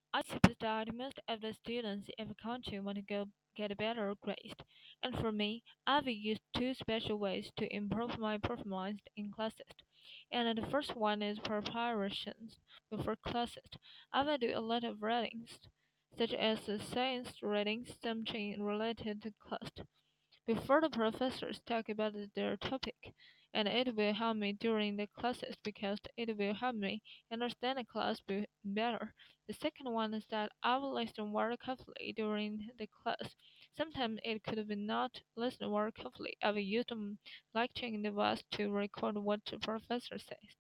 I suppose that most of the students in the country want to get better grades, and for me, I've used two special ways to improve my performance in classes. And the first one is preparations before classes. I will do a lot of readings, such as science readings, something related to class before the professors talk about their topic, and it will help me during the classes because it will help me understand the class better. The second one is that I will listen very carefully during the class. Sometimes it could be not listen very carefully. I will use the lecturing device to record what the professor says.